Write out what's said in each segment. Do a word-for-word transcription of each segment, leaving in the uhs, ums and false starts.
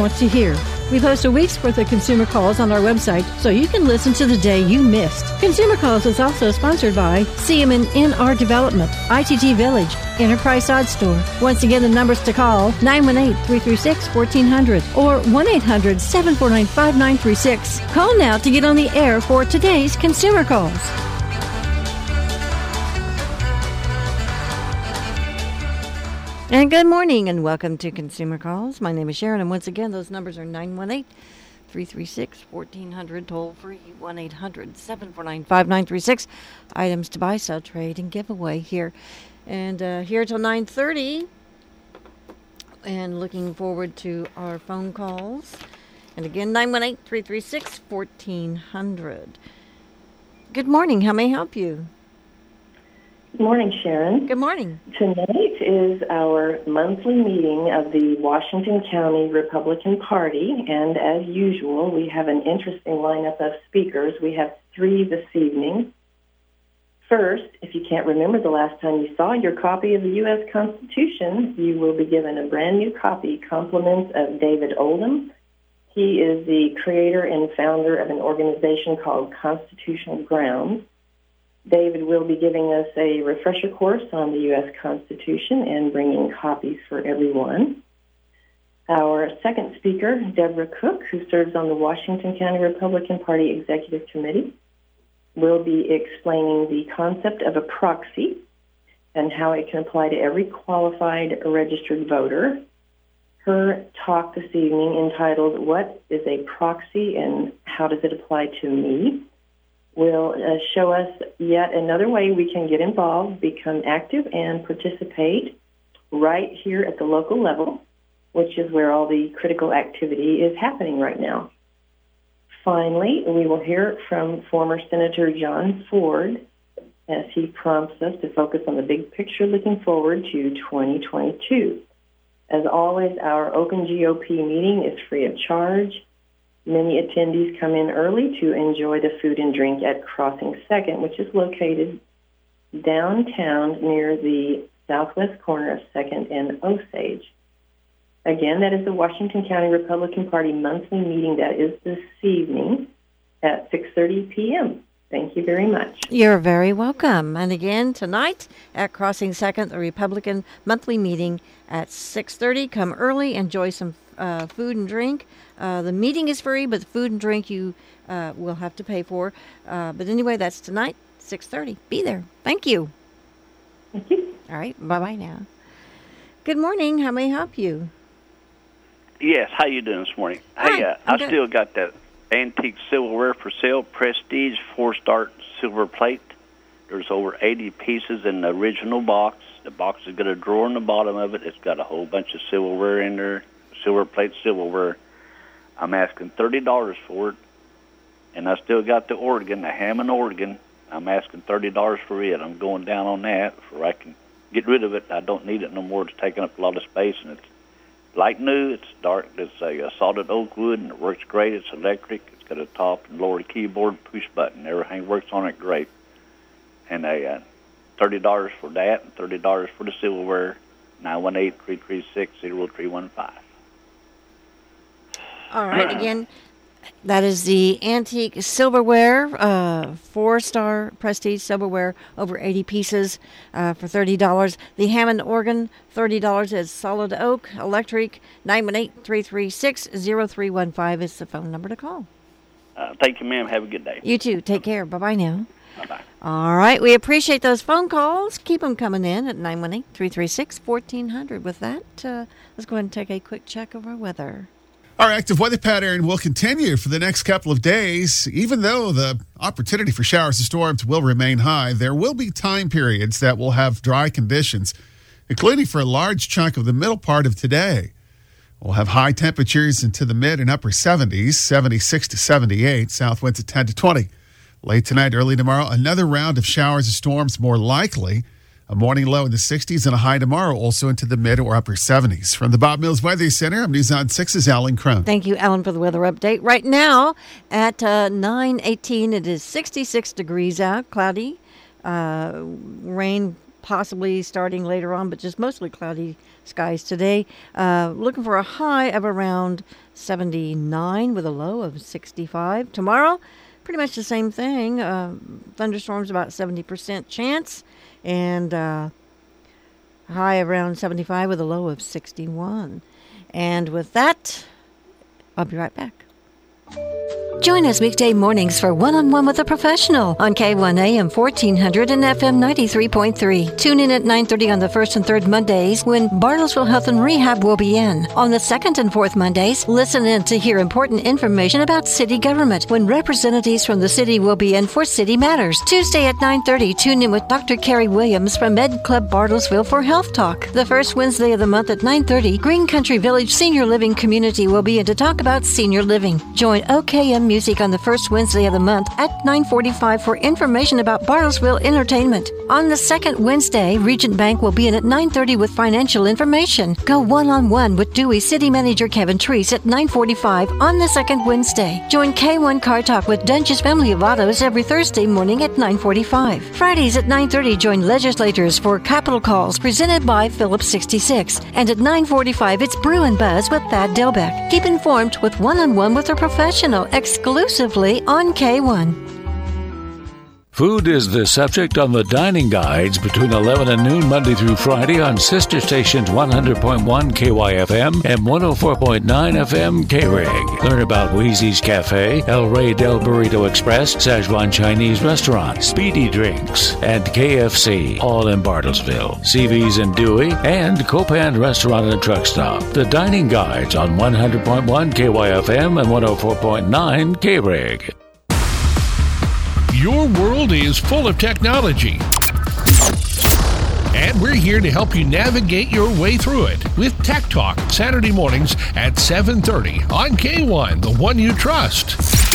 wants to hear. We post a week's worth of Consumer Calls on our website so you can listen to the day you missed. Consumer Calls is also sponsored by C M and N R Development, I T T Village, Enterprise Sod Store. Once again, the numbers to call, nine one eight, three three six, one four zero zero or one eight hundred, seven four nine, five nine three six. Call now to get on the air for today's Consumer Calls. And good morning and welcome to Consumer Calls. My name is Sharon, and once again, those numbers are nine one eight, three three six, one four zero zero, toll free one eight hundred, seven four nine, five nine three six. Items to buy, sell, trade, and giveaway here. And uh, here till nine thirty. And looking forward to our phone calls. And again, nine one eight, three three six, one four zero zero. Good morning. How may I help you? Good morning, Sharon. Good morning. Tonight is our monthly meeting of the Washington County Republican Party, and as usual, we have an interesting lineup of speakers. We have three this evening. First, if you can't remember the last time you saw your copy of the U S Constitution, you will be given a brand new copy, compliments of David Oldham. He is the creator and founder of an organization called Constitutional Grounds. David will be giving us a refresher course on the U S Constitution and bringing copies for everyone. Our second speaker, Deborah Cook, who serves on the Washington County Republican Party Executive Committee, will be explaining the concept of a proxy and how it can apply to every qualified registered voter. Her talk this evening, entitled, "What is a Proxy and How Does It Apply to Me?" will uh, show us yet another way we can get involved, become active, and participate right here at the local level, which is where all the critical activity is happening right now. Finally, we will hear from former Senator John Ford as he prompts us to focus on the big picture looking forward to twenty twenty-two. As always, our open G O P meeting is free of charge. Many attendees come in early to enjoy the food and drink at Crossing Second, which is located downtown near the southwest corner of Second and Osage. Again, that is the Washington County Republican Party monthly meeting. That is this evening at six thirty p.m. Thank you very much. You're very welcome. And again, tonight at Crossing Second, the Republican monthly meeting at six thirty. Come early, enjoy some uh, food and drink. Uh, the meeting is free, but the food and drink you uh, will have to pay for. Uh, but anyway, that's tonight, six thirty. Be there. Thank you. Thank you. All right. Bye-bye now. Good morning. How may I help you? Yes. How you doing this morning? Hi, Hey, uh, I'm I good. still got that antique silverware for sale, Prestige four-star silver plate. There's over eighty pieces in the original box. The box has got a drawer in the bottom of it. It's got a whole bunch of silverware in there, silver plate silverware. I'm asking thirty dollars for it, and I still got the organ, the Hammond organ. I'm asking thirty dollars for it. I'm going down on that for I can get rid of it. I don't need it no more. It's taking up a lot of space, and it's like new. It's dark. It's a, a solid oak wood, and it works great. It's electric. It's got a top and lower keyboard, push button. Everything works on it great. And a uh, thirty dollars for that, and thirty dollars for the silverware. nine one eight, three three six, zero three one five. All right. Again, that is the antique silverware, uh, four-star Prestige silverware, over eighty pieces uh, for thirty dollars. The Hammond organ, thirty dollars. Is solid oak, electric. nine one eight, three three six, zero three one five is the phone number to call. Uh, thank you, ma'am. Have a good day. You too. Take care. Bye-bye now. Bye-bye. All right. We appreciate those phone calls. Keep them coming in at nine one eight, three three six, one four zero zero. With that, uh, let's go ahead and take a quick check of our weather. Our active weather pattern will continue for the next couple of days. Even though the opportunity for showers and storms will remain high, there will be time periods that will have dry conditions, including for a large chunk of the middle part of today. We'll have high temperatures into the mid and upper seventies, seventy-six to seventy-eight, south winds at ten to twenty. Late tonight, early tomorrow, another round of showers and storms more likely. A morning low in the sixties and a high tomorrow, also into the mid or upper seventies. From the Bob Mills Weather Center, I'm News on six's Alan Crone. Thank you, Alan, for the weather update. Right now at uh, nine eighteen, it is sixty-six degrees out, cloudy. Uh, rain possibly starting later on, but just mostly cloudy skies today. Uh, looking for a high of around seventy-nine with a low of sixty-five. Tomorrow, pretty much the same thing. Uh, thunderstorms about seventy percent chance, and uh, high around seventy-five with a low of sixty-one. And with that, I'll be right back. Join us weekday mornings for One-on-One with a Professional on K one A M fourteen hundred and F M ninety-three point three. Tune in at nine thirty on the first and third Mondays when Bartlesville Health and Rehab will be in. On the second and fourth Mondays, listen in to hear important information about city government when representatives from the city will be in for City Matters. Tuesday at nine thirty, tune in with Doctor Carrie Williams from Med Club Bartlesville for Health Talk. The first Wednesday of the month at nine thirty, Green Country Village Senior Living Community will be in to talk about senior living. Join O K M Music on the first Wednesday of the month at nine forty-five for information about Bartlesville entertainment. On the second Wednesday, Regent Bank will be in at nine thirty with financial information. Go one-on-one with Dewey City Manager Kevin Treese at nine forty-five on the second Wednesday. Join K one Car Talk with Dunge's Family of Autos every Thursday morning at nine forty-five. Fridays at nine thirty, join legislators for Capital Calls presented by Phillips sixty-six. And at nine forty-five, it's Brew and Buzz with Thad Delbeck. Keep informed with One-on-One with a Professional exclusively on K one. Food is the subject on the dining guides between eleven and noon Monday through Friday on sister stations one hundred point one K Y F M and one oh four point nine F M K-Rig. Learn about Wheezy's Cafe, El Rey del Burrito Express, Szechuan Chinese Restaurant, Speedy Drinks, and K F C, all in Bartlesville. C V's in Dewey, and Copan Restaurant and Truck Stop. The dining guides on one hundred point one K Y F M and one oh four point nine K-Rig. Your world is full of technology, and we're here to help you navigate your way through it with Tech Talk, Saturday mornings at seven thirty on K one, the one you trust.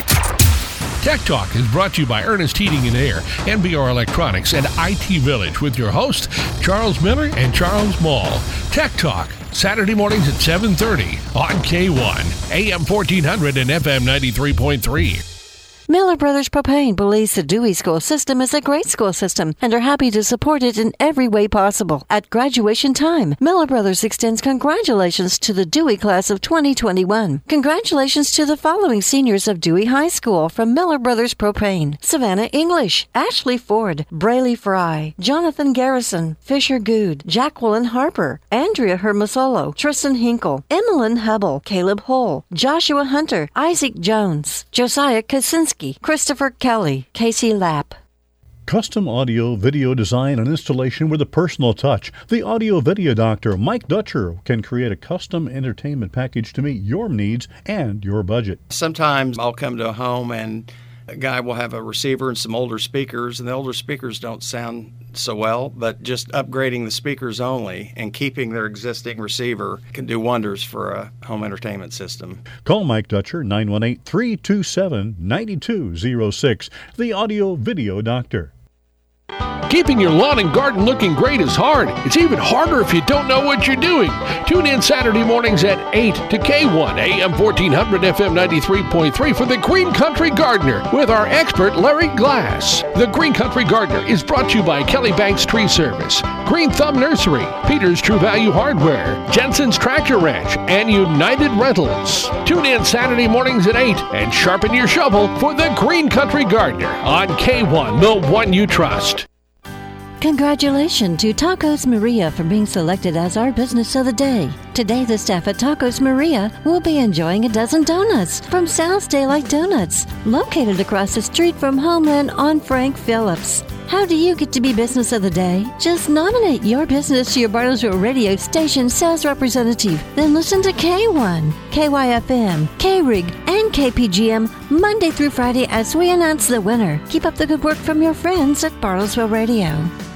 Tech Talk is brought to you by Ernest Heating and Air, N B R Electronics, and I T Village with your hosts, Charles Miller and Charles Mall. Tech Talk, Saturday mornings at seven thirty on K one, A M fourteen hundred and F M ninety-three point three. Miller Brothers Propane believes the Dewey School System is a great school system and are happy to support it in every way possible. At graduation time, Miller Brothers extends congratulations to the Dewey class of twenty twenty-one. Congratulations to the following seniors of Dewey High School from Miller Brothers Propane: Savannah English, Ashley Ford, Brayley Fry, Jonathan Garrison, Fisher Good, Jacqueline Harper, Andrea Hermosolo, Tristan Hinkle, Emmeline Hubble, Caleb Hull, Joshua Hunter, Isaac Jones, Josiah Kaczynski, Christopher Kelly, Casey Lapp. Custom audio, video design, and installation with a personal touch. The Audio Video Doctor, Mike Dutcher, can create a custom entertainment package to meet your needs and your budget. Sometimes I'll come to a home and a guy will have a receiver and some older speakers, and the older speakers don't sound so well, but just upgrading the speakers only and keeping their existing receiver can do wonders for a home entertainment system. Call Mike Dutcher, nine one eight, three two seven, nine two zero six, the Audio Video Doctor. Keeping your lawn and garden looking great is hard. It's even harder if you don't know what you're doing. Tune in Saturday mornings at eight to K one, A M fourteen hundred, F M ninety-three point three for the Green Country Gardener with our expert Larry Glass. The Green Country Gardener is brought to you by Kelly Banks Tree Service, Green Thumb Nursery, Peter's True Value Hardware, Jensen's Tractor Ranch, and United Rentals. Tune in Saturday mornings at eight and sharpen your shovel for the Green Country Gardener on K one, the one you trust. Congratulations to Tacos Maria for being selected as our business of the day. Today, the staff at Tacos Maria will be enjoying a dozen donuts from Sal's Daylight Donuts, located across the street from Homeland on Frank Phillips. How do you get to be business of the day? Just nominate your business to your Bartlesville radio station sales representative. Then listen to K one, K Y F M, K-Rig, and K P G M Monday through Friday as we announce the winner. Keep up the good work from your friends at Bartlesville Radio.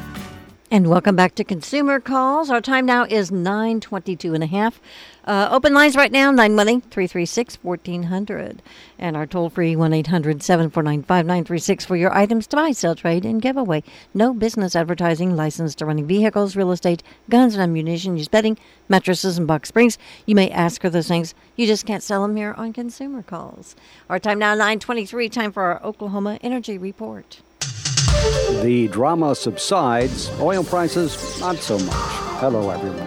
And welcome back to Consumer Calls. Our time now is nine twenty-two and a half. Uh, open lines right now, nine one eight, three three six, one four zero zero. And our toll-free one eight hundred, seven four nine, five nine three six for your items to buy, sell, trade, and giveaway. No business advertising, licensed to running vehicles, real estate, guns and ammunition, used bedding, mattresses, and box springs. You may ask for those things. You just can't sell them here on Consumer Calls. Our time now, nine twenty-three, time for our Oklahoma Energy Report. The drama subsides. Oil prices, not so much. Hello, everyone.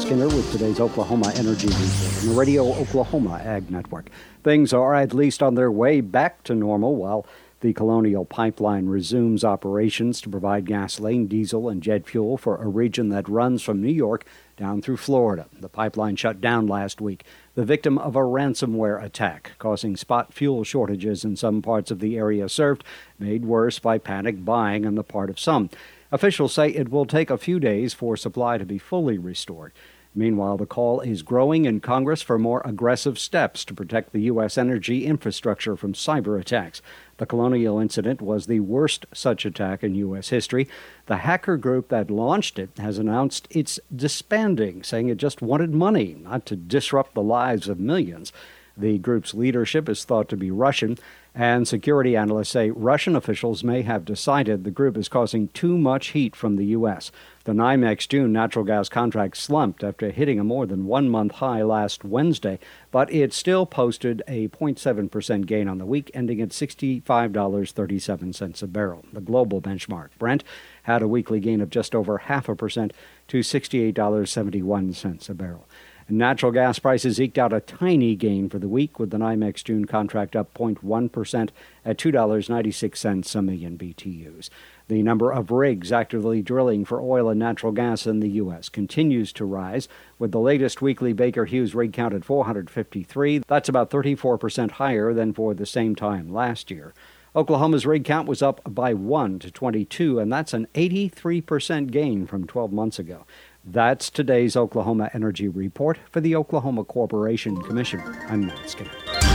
Skinner with today's Oklahoma Energy Report on the Radio Oklahoma Ag Network. Things are at least on their way back to normal while the Colonial Pipeline resumes operations to provide gasoline, diesel, and jet fuel for a region that runs from New York down through Florida. The pipeline shut down last week, the victim of a ransomware attack, causing spot fuel shortages in some parts of the area served, made worse by panic buying on the part of some. Officials say it will take a few days for supply to be fully restored. Meanwhile, the call is growing in Congress for more aggressive steps to protect the U S energy infrastructure from cyber attacks. The Colonial incident was the worst such attack in U S history. The hacker group that launched it has announced it's disbanding, saying it just wanted money, not to disrupt the lives of millions. The group's leadership is thought to be Russian, and security analysts say Russian officials may have decided the group is causing too much heat from the U S. The NYMEX June natural gas contract slumped after hitting a more than one-month high last Wednesday, but it still posted a zero point seven percent gain on the week, ending at sixty-five dollars and thirty-seven cents a barrel. The global benchmark, Brent, had a weekly gain of just over half a percent to sixty-eight dollars and seventy-one cents a barrel. Natural gas prices eked out a tiny gain for the week, with the NYMEX June contract up zero point one percent at two dollars and ninety-six cents a million B T Us. The number of rigs actively drilling for oil and natural gas in the U S continues to rise, with the latest weekly Baker Hughes rig count at four hundred fifty-three. That's about thirty-four percent higher than for the same time last year. Oklahoma's rig count was up by one to twenty-two, and that's an eighty-three percent gain from twelve months ago. That's today's Oklahoma Energy Report for the Oklahoma Corporation Commission. I'm Matt Skinner.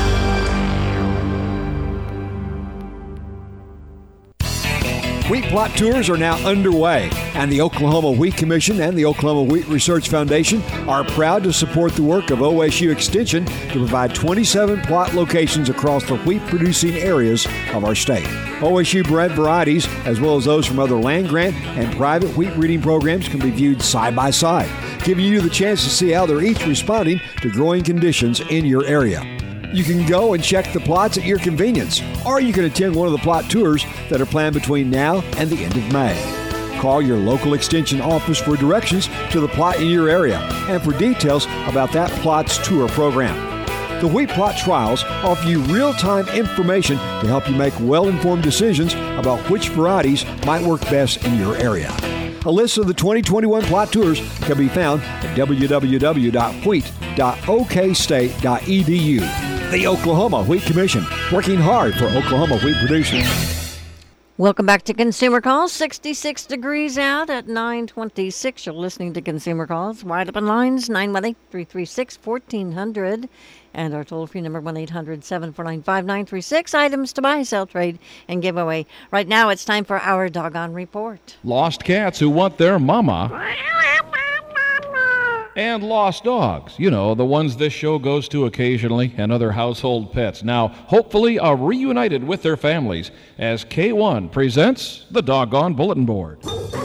Wheat plot tours are now underway, and the Oklahoma Wheat Commission and the Oklahoma Wheat Research Foundation are proud to support the work of O S U Extension to provide twenty-seven plot locations across the wheat-producing areas of our state. O S U-bred varieties, as well as those from other land-grant and private wheat breeding programs, can be viewed side by side, giving you the chance to see how they're each responding to growing conditions in your area. You can go and check the plots at your convenience, or you can attend one of the plot tours that are planned between now and the end of May. Call your local extension office for directions to the plot in your area and for details about that plot's tour program. The Wheat Plot Trials offer you real-time information to help you make well-informed decisions about which varieties might work best in your area. A list of the twenty twenty-one plot tours can be found at w w w dot wheat dot o k state dot e d u. The Oklahoma Wheat Commission, working hard for Oklahoma wheat producers. Welcome back to Consumer Calls. sixty-six degrees out at nine twenty-six. You're listening to Consumer Calls. Wide open lines, nine one eight, three three six, one four zero zero. And our toll-free number, one eight hundred, seven four nine, five nine three six. Items to buy, sell, trade, and give away. Right now, it's time for our Doggone Report. Lost cats who want their mama. And lost dogs, you know, the ones this show goes to occasionally, and other household pets. Now, hopefully, are reunited with their families as K one presents the Doggone Bulletin Board.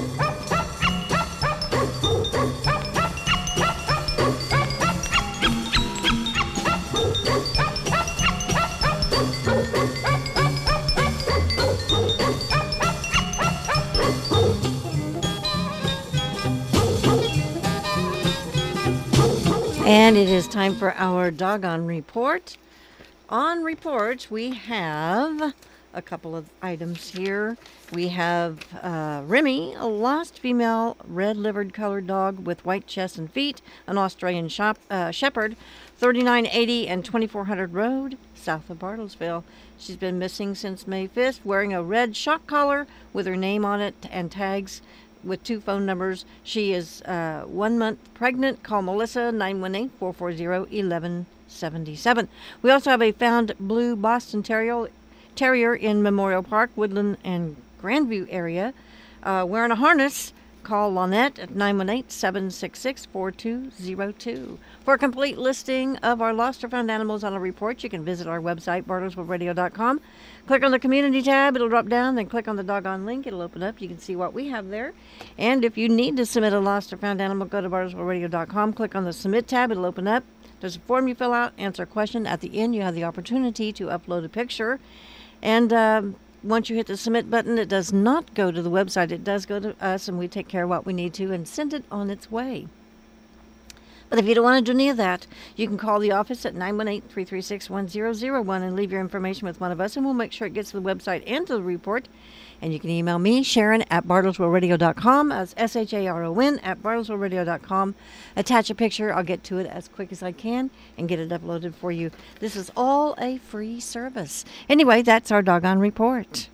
And it is time for our Doggone Report. On report, we have a couple of items here. We have uh, Remy, a lost female red-livered colored dog with white chest and feet, an Australian shop, uh, shepherd, thirty-nine eighty and twenty-four hundred Road, south of Bartlesville. She's been missing since May fifth, wearing a red shock collar with her name on it and tags with two phone numbers. She is uh, one month pregnant. Call Melissa, nine one eight, four four zero, one one seven seven. We also have a found blue Boston Terrier, terrier in Memorial Park, Woodland, and Grandview area, uh, wearing a harness. Call Lonette at nine one eight, seven six six, four two zero two. For a complete listing of our lost or found animals on a report, you can visit our website, bartlesville radio dot com. Click on the Community tab. It'll drop down. Then click on the Doggone link. It'll open up. You can see what we have there. And if you need to submit a lost or found animal, go to bartlesville radio dot com. Click on the Submit tab. It'll open up. There's a form you fill out, answer a question. At the end, you have the opportunity to upload a picture. And um, once you hit the Submit button, it does not go to the website. It does go to us, and we take care of what we need to and send it on its way. But if you don't want to do any of that, you can call the office at nine one eight, three three six, one zero zero one and leave your information with one of us, and we'll make sure it gets to the website and to the report. And you can email me, Sharon, at bartlesville radio dot com. That's S H A R O N at bartlesville radio dot com. Attach a picture. I'll get to it as quick as I can and get it uploaded for you. This is all a free service. Anyway, that's our Doggone Report.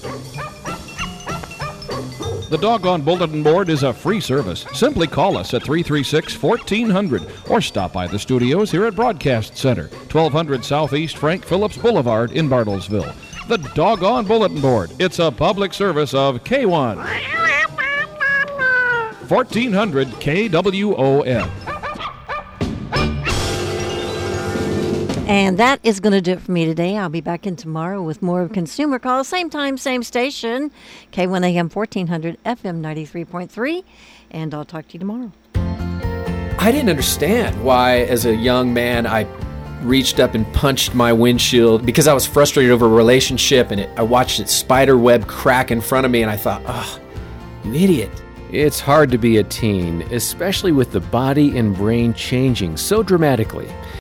The Doggone Bulletin Board is a free service. Simply call us at three three six, one four zero zero or stop by the studios here at Broadcast Center, twelve hundred Southeast Frank Phillips Boulevard in Bartlesville. The Doggone Bulletin Board. It's a public service of K one. fourteen hundred K W O M. And that is going to do it for me today. I'll be back in tomorrow with more of Consumer Calls. Same time, same station. K one A M fourteen hundred F M ninety-three point three. And I'll talk to you tomorrow. I didn't understand why, as a young man, I reached up and punched my windshield because I was frustrated over a relationship, and it, I watched its spider web crack in front of me, and I thought, oh, you idiot. It's hard to be a teen, especially with the body and brain changing so dramatically.